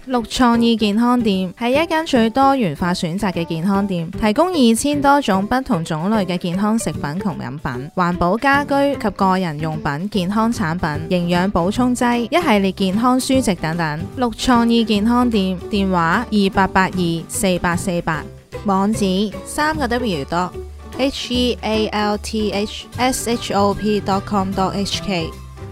綠創意健康店係一間最多元化選擇嘅健康店，提供2000多種不同種類嘅健康食品同飲品、環保家居及個人用品、健康產品、營養補充劑、一系列健康書籍等等。綠創意健康店電話28824848，網址3個W.healthshop.com.hk。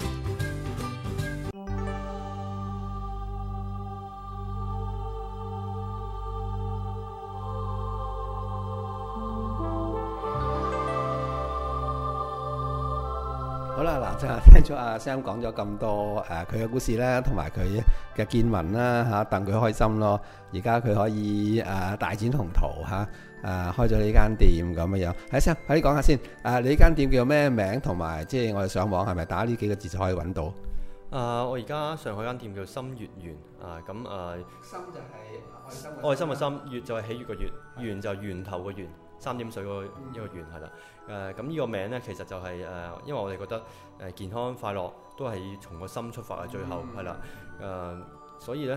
好啦，嗱就聽咗阿 Sam 講咗咁多佢嘅故事啦，同埋佢嘅見聞啦嚇，戥佢開心咯。而家佢可以大展宏圖嚇，開咗呢間店咁樣樣。係 Sam，快啲講下先。你呢間店叫咩名？同埋即係我哋上網係咪打呢幾個字就可以揾到？ 我而家上海間店叫心月園咁心就係愛心嘅心，月就係喜悅嘅月，園就係源頭嘅源，3點水個一個園係啦。咁呢個名呢，其實就係因為我哋覺得健康快樂都係從個心出發嘅，最後係啦。所以呢，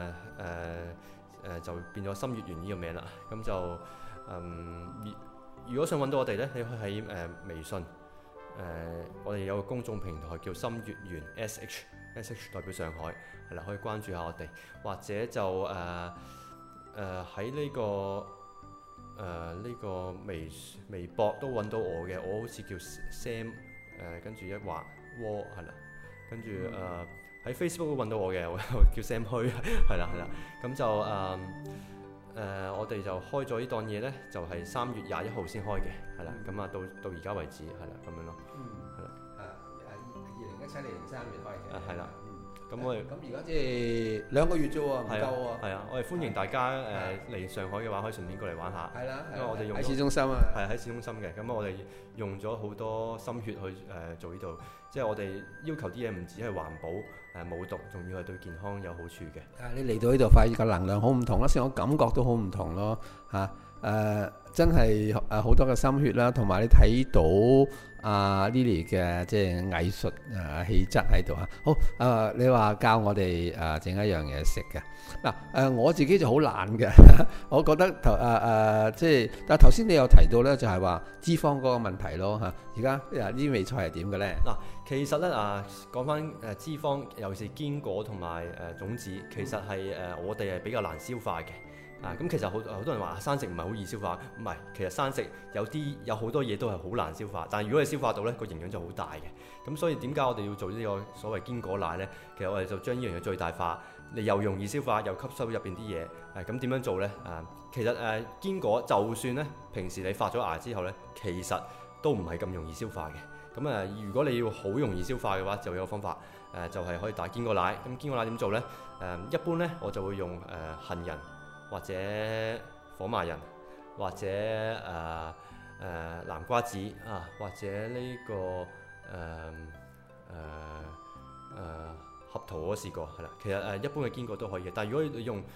就變咗心月園呢個名啦。咁就如果想揾到我哋呢，你可以喺微信。我哋有個公眾平台叫心月園 SH 代表上海係啦，可以關注下我哋，或者就喺呢個微博都揾到我嘅，我好似叫 Sam 跟住一畫窩係啦，跟住喺 Facebook 都揾到我嘅，我叫 Sam 虛係啦，咁就我哋就開咗呢檔嘢呢，就係3月21號先開嘅，係啦，咁到而家為止係啦，咁樣咯，係啦 ，2017年3月開嘅， 係啦，咁我哋而家即係2個月啫喎，唔夠喎， 係啊，我哋歡迎大家嚟上海嘅話，可以順便過嚟玩下， 係啦， 因為我哋用喺市中心啊， 係喺市中心嘅，咁我哋用咗好多心血去做呢度，即係我哋要求啲嘢唔止係環保。冇毒，仲要係對健康有好處嘅。 你嚟到呢度發現個能量好唔同啦，成個感覺都好唔同咯嚇。真係好多嘅心血啦，同埋你睇到Lily 嘅即係藝術氣質喺度啊。好你話教我哋整一樣嘢食嘅嗱我自己就好懶嘅，我覺得即係但係頭先你有提到咧，就係話脂肪嗰個問題咯嚇。而家呢味菜係點嘅咧？ 嗱，其實咧講翻脂肪，尤其是堅果同埋種子，其實係我哋係比較難消化嘅。咁其實好多人話生食唔係好易消化，唔係，其實生食有好多嘢都係好難消化，但係如果你消化到呢，個營養就好大嘅。咁所以點解我哋要做呢個所謂堅果奶呢？其實我哋就將呢樣嘢最大化，你又容易消化，又吸收入邊啲嘢。咁點樣做呢？其實堅果就算呢，平時你發咗芽之後呢，其實都唔係咁容易消化嘅。咁如果你要好容易消化嘅話，就有個方法，就係可以打堅果奶。咁堅果奶點做呢？一般呢，我就會用杏仁。或者火麻仁，或者南瓜子或者呢個合桃我試過係啦。其實一般嘅堅果都可以嘅，但係如果你用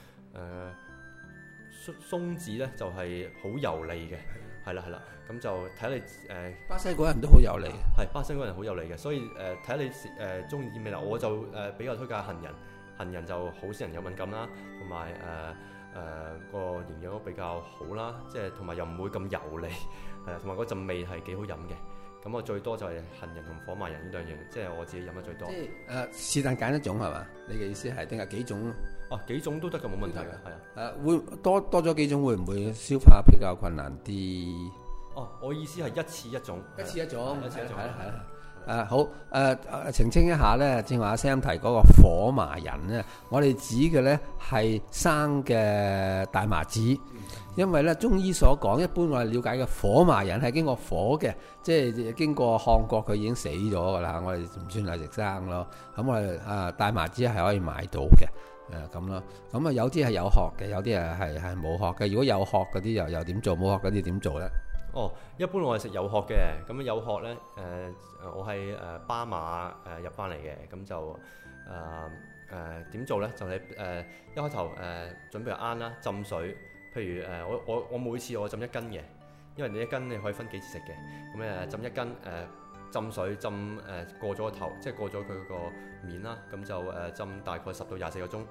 松子咧，就係好油膩嘅，係啦，咁就睇下你巴西果仁都好油膩， 係巴西果仁好油膩嘅，所以睇下你中意啲咩啦。我就比較推介杏仁就好少人有敏感啦，同埋個營養都比較好啦，即係同埋又唔會咁油膩，係啦，同埋嗰陣味係幾好飲嘅。咁我最多就係杏仁同火麻仁呢兩樣，即係我自己飲得最多。 即係是但揀一種係嘛？你嘅意思係定係幾種？ 幾種都得嘅，冇問題嘅，係啊。 會多咗幾種，會唔會消化比較困難啲？ 我意思係一次一種， 一次一種， 係啦。 好澄清一下咧，正話阿 Sam 提嗰個火麻仁咧，我哋指嘅咧係生嘅大麻子，因為咧中醫所講，一般我哋了解嘅火麻仁係經過火嘅，即係經過烘過佢已經死咗㗎啦，我哋唔算係食生咯。咁我哋大麻子係可以買到嘅，咁咯。咁有啲係有殼嘅，有啲係冇殼嘅。如果有殼嗰啲又點做？冇殼嗰啲點做咧？ 一般我係食有殼嘅，咁有殼咧，我係巴馬入翻嚟嘅，咁就點做咧？就係一開頭準備個罌啦，浸水。譬如我每次我浸1斤嘅，因為你1斤你可以分幾次食嘅，咁浸1斤浸水浸過咗個頭，即係過咗佢個面啦，咁就浸大概10到24個鐘，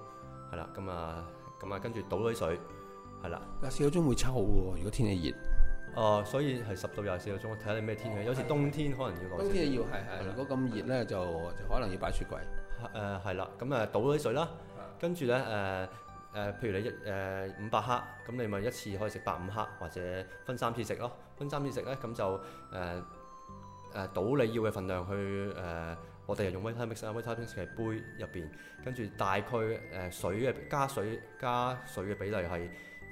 係啦，咁啊跟住倒咗啲水，係啦。 24個鐘會臭喎，如果天氣熱。 所以係10到24個鐘，睇下你咩天氣。有時冬天可能要耐。 冬天要係。如果咁熱咧，就可能要擺雪櫃。 係啦，咁倒咗啲水啦，跟住咧譬如你500克，咁你咪一次可以食85克，或者分3次食咯。分3次食咧，咁就倒你要嘅份量去我哋係用 Vitamix 啦，Vitamix 係杯入邊，跟住大概水嘅加水嘅比例係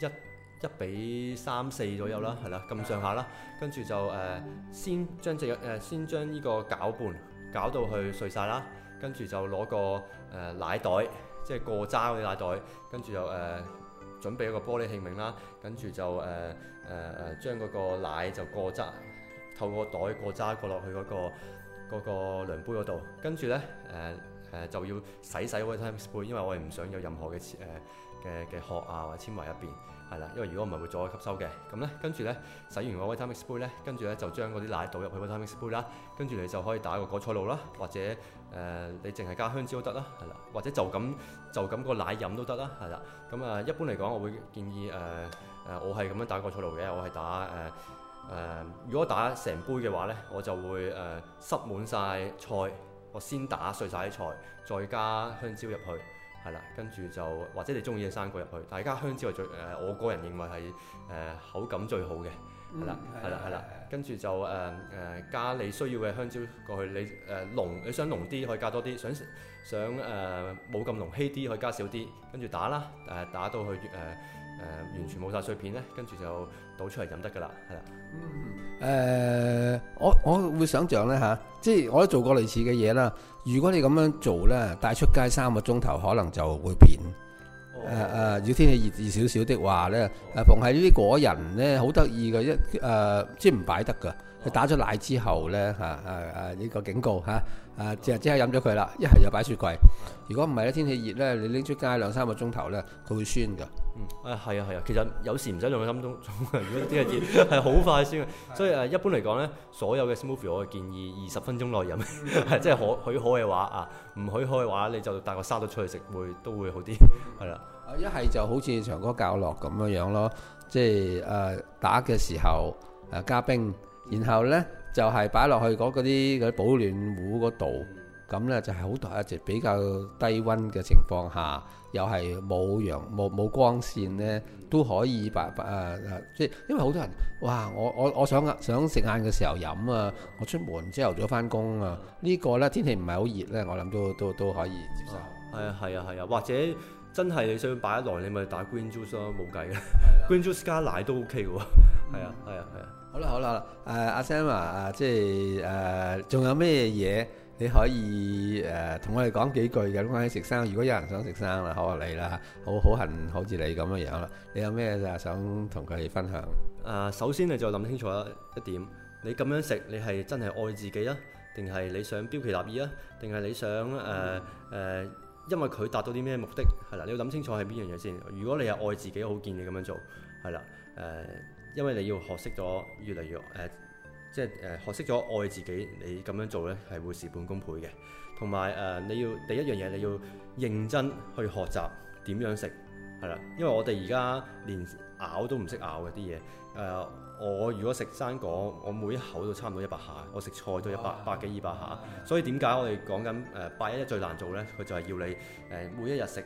1比3、4左右啦，係啦，咁上下啦。跟住就先將呢個攪拌攪到去碎晒啦，跟住就攞個奶袋，即係過渣嗰啲奶袋，跟住就準備一個玻璃器皿啦，跟住就將嗰個奶就過渣，透過袋過渣過落去嗰個量杯嗰度，跟住咧就要洗個 Vitamix 杯，因為我哋唔想有任何嘅殼啊或者纖維入邊。係啦，因為如果唔係會阻礙吸收嘅。咁咧，跟住咧洗完個 Vitamix 杯咧，跟住咧就將嗰啲奶倒入去 Vitamix 杯啦，跟住你就可以打個果菜露啦，或者你淨係加香蕉都得啦，係啦，或者就咁個奶飲都得啦，係啦。咁一般嚟講，我會建議我係咁樣打果菜露嘅，我係打如果打成杯嘅話咧，我就會塞滿晒菜，我先打碎晒啲菜，再加香蕉入去。係啦，跟住就或者你中意嘅生果入去，但係加香蕉係最我個人認為係口感最好嘅，係啦，係啦，跟住就加你需要嘅香蕉過去，你想濃啲可以加多啲，想冇咁濃稀啲可以加少啲，跟住打啦，打到去完全冇晒碎片咧，跟住就倒出嚟飲得㗎啦，係啦。 我會想像咧嚇，即係我都做過類似嘅嘢啦。如果你咁樣做咧，帶出街3個鐘頭，可能就會變。如果天氣熱少少的話咧，逢係呢啲果仁咧，好得意嘅即係唔擺得㗎。佢打咗奶之後咧呢個警告即刻飲咗佢啦，一係就擺雪櫃。如果唔係咧，天氣熱咧，你拎出街2-3個鐘頭咧，佢會酸㗎。 係啊，其實有時唔使2個鐘，如果天氣熱係好快酸嘅。所以一般嚟講咧，所有嘅 smoothie 我建議20分鐘內飲，即係許可嘅話唔許可嘅話你就帶個沙律出去食都會好啲，係啦。 一係就好似長哥教落咁樣咯，即係打嘅時候加冰。然後咧就係擺落去嗰啲保暖壺嗰度，咁咧就係好大一隻比較低温嘅情況下，又係冇光線咧，都可以即係因為好多人哇，我想食晏嘅時候飲啊，我出門朝頭早翻工啊，呢個咧天氣唔係好熱咧，我諗都可以接受。 係啊，或者真係你想擺得耐，你咪打 green juice 咯，冇計嘅。green juice 加奶都 OK 嘅喎。係啊。 好啦，阿 Sam 即係仲有咩嘢你可以同我哋講幾句嘅？關於食生，如果有人想食生啦，好你啦，好恨好似你咁樣啦，你有咩想同佢哋分享？ 首先你就諗清楚一點，你咁樣食，你係真係愛自己啊，定係你想標奇立異啊？定係你想因為佢達到啲咩目的？係啦，你要諗清楚係邊樣嘢先。如果你係愛自己，好建議咁樣做，係啦，因為你要學識咗越嚟越即係學識咗愛自己，你咁樣做咧係會事半功倍嘅。同埋你要第一樣嘢，你要認真去學習點樣食，係啦。因為我哋而家連咬都唔識咬嘅啲嘢。我如果食生果，我每一口都差唔多100下，我食菜都100幾200下。所以點解我哋講緊811最難做咧？佢就係要你每一日食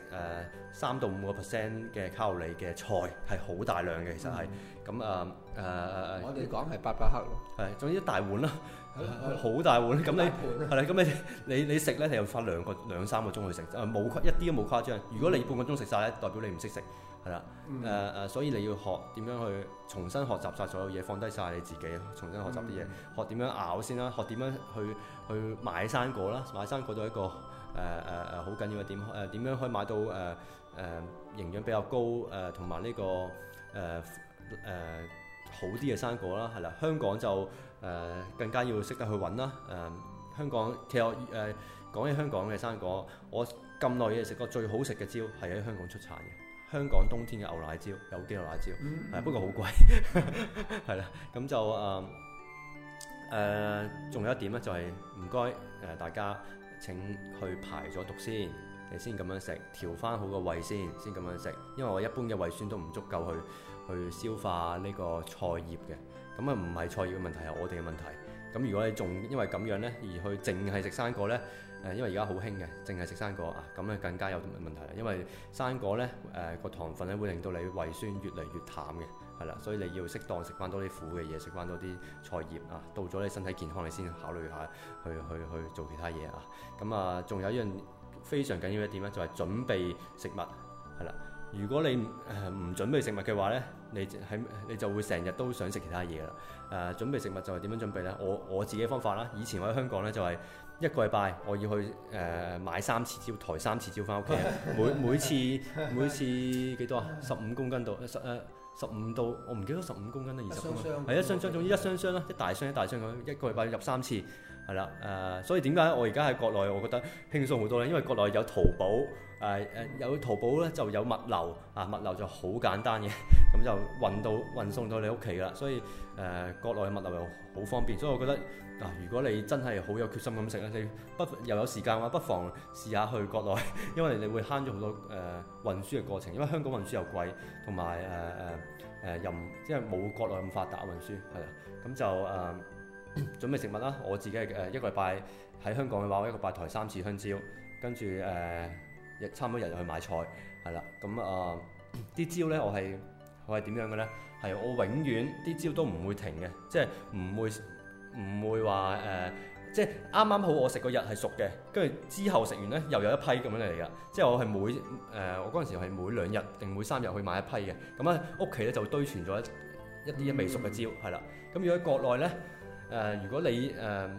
3到5% 嘅卡路里嘅菜，係好大量嘅，其實係咁我哋講係800克咯， 係總之一大碗啦，好大碗。咁你係啦，咁你食咧係要花2-3個鐘去食，一啲都冇誇張。如果你半個鐘食晒咧，代表你唔識食。係啦，所以你要學點樣去重新學習晒所有嘢，放低晒你自己，重新學習啲嘢，學點樣咬先啦，學點樣去買生果啦，買生果都係一個好緊要嘅點，點樣可以買到營養比較高同埋呢個好啲嘅生果啦，係啦，香港就更加要識得去揾啦，香港其實講起香港嘅生果，我咁耐嘢食過最好食嘅蕉係喺香港出產嘅。香港冬天嘅牛奶蕉，有機牛奶蕉，不過好貴，係啦，咁就仲有一點咧，就係唔該大家請去排咗毒先， 你先咁樣食，調翻好個胃先咁樣食。因為我一般嘅胃酸都唔足夠去消化呢個菜葉嘅，咁啊唔係菜葉嘅問題，係我哋嘅問題。咁如果你仲因為咁樣呢，而去淨係食生果呢，因為而家好興嘅，淨係食生果啊，咁咧更加有問題啦。因為生果呢，個糖分咧會令到你胃酸越嚟越淡嘅，係啦，所以你要適當食翻多啲苦嘅嘢，食翻多啲菜葉啊。到咗你身體健康，你先考慮下去做其他嘢啊。咁啊，仲有一樣非常緊要一點咧，就係準備食物，係啦。如果你唔準備食物嘅話呢，你就會成日都想食其他嘢啦。準備食物就係點樣準備呢？我自己嘅方法啦。以前我喺香港呢，就係一個禮拜我要去買3次蕉，抬3次蕉翻屋企。每次幾多啊？15公斤到15到，我唔記得15公斤定20公斤。係一箱箱，總之一箱箱啦，一大箱咁，一個禮拜入3次。係啦，所以點解我而家喺國內，我覺得輕鬆好多咧？因為國內有淘寶，有淘寶咧就有物流，物流就好簡單嘅，咁就運送到你屋企啦。所以國內嘅物流又好方便，所以我覺得如果你真係好有決心咁食咧，你又有時間嘅話，不妨試下去國內，因為你會慳咗好多運輸嘅過程，因為香港運輸又貴，同埋又即係冇國內咁發達運輸，係啦，咁就準備食物啦，我自己一個禮拜喺香港嘅話，我一個禮拜抬3次香蕉，跟住差唔多日日去買菜，係啦，咁啲蕉咧我係點樣嘅咧？係我永遠啲蕉都唔會停嘅，即係唔會話即係啱啱好我食嗰日係熟嘅，跟住之後食完咧又有一批咁樣嚟㗎，即係我係我嗰陣時係每2日定每3日去買一批嘅，咁咧屋企咧就堆存咗一啲未熟嘅蕉，係啦，咁如果喺國內咧。如果你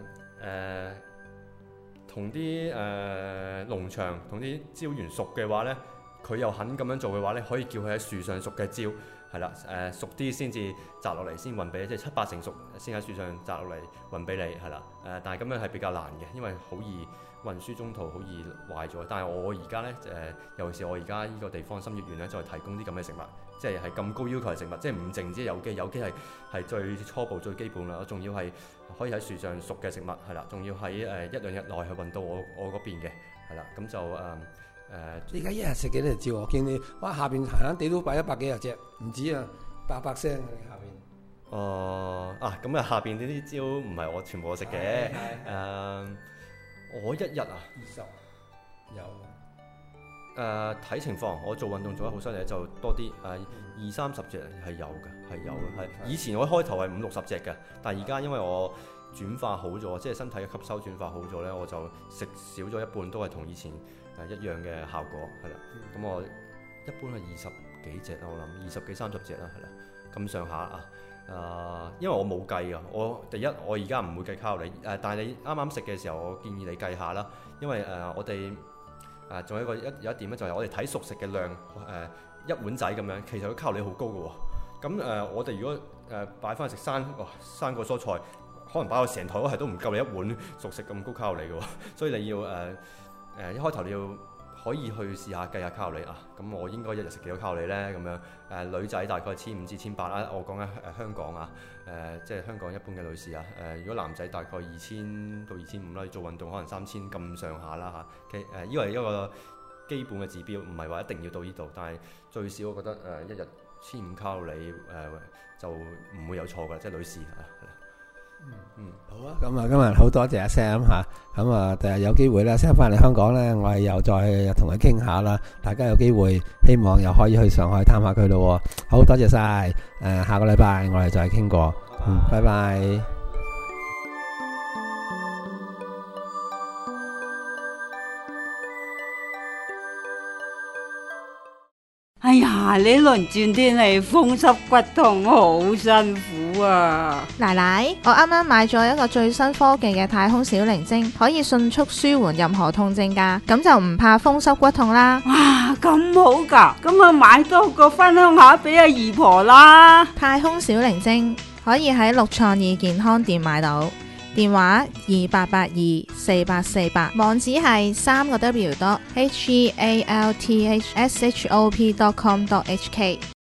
同啲農場同啲蕉園熟嘅話咧，佢又肯咁樣做嘅話咧，可以叫佢喺樹上熟嘅蕉，係啦，熟啲先至摘落嚟先運俾你，即係7-8成熟先喺樹上摘落嚟運俾你，係啦，但係咁樣係比較難嘅，因為好易運輸中途好易壞咗。但係我而家咧尤其是我而家呢個地方深業園咧，就係提供啲咁嘅食物。即係咁高要求嘅食物，即係唔淨止有機係最初步最基本啦，仲要係可以喺樹上熟嘅食物，係啦，仲要喺1-2日內去運到我嗰邊嘅，係啦，咁就依家一日食幾多隻蕉？我見你哇下邊閒閒地都擺100幾廿隻，唔止啊，800聲啊你下邊。 咁下邊呢啲蕉唔係我全部食嘅，我一日 20有。 睇情況，我做運動做得好犀利就多啲，20-30隻係有嘅。以前我開頭係50-60隻嘅，但係而家因為我轉化好咗，即係身體嘅吸收轉化好咗咧，我就食少咗一半，都係同以前一樣嘅效果，係啦。咁我一般係20幾隻啦，我諗20幾30隻啦，係啦，咁上下啊。因為我冇計啊，我而家唔會計卡路里，但係你啱啱食嘅時候，我建議你計下啦，因為我哋。仲有有一點咧，就係我哋睇熟食嘅量，一碗仔咁樣，其實佢卡路里好高嘅喎。咁我哋如果擺翻去食生果蔬菜，可能擺到成台都唔夠你一碗熟食咁高卡路里嘅喎。所以你要一開頭你要可以去試下計下卡路里啊。咁我應該一日食幾多卡路里咧？咁樣女仔大概1500至1800啦。我講緊香港啊，即係香港一般嘅女士啊。如果男仔大概2000到2500啦，做運動可能3000咁上下啦嚇。呢個係一個基本嘅指標，唔係話一定要到呢度，但係最少我覺得一日1500卡路里就唔會有錯㗎，即係女士啊。 好啊，咁啊，今日好多謝阿 Sam 嚇，咁啊，第日有機會咧 ，Sam 翻嚟香港咧，我係又再同佢傾下啦。大家有機會，希望又可以去上海探下佢咯。好多謝晒，下個禮拜我哋再傾過，拜拜。 哎呀，呢輪轉天氣風濕骨痛，好辛苦啊！ 奶奶，我啱啱買咗一個最新科技嘅太空小靈精，可以迅速舒緩任何痛症㗎，咁就唔怕風濕骨痛啦。 哇，咁好㗎，咁啊買多個分享下俾阿姨婆啦。 太空小靈精可以喺6創意健康店買到。電話28824848，網址係3W.healthshop.com.hk。